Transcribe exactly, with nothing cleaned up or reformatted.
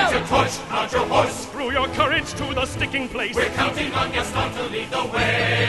Mount your torch, mount your horse. Screw your courage to the sticking place. We're counting on Gaston to lead the way.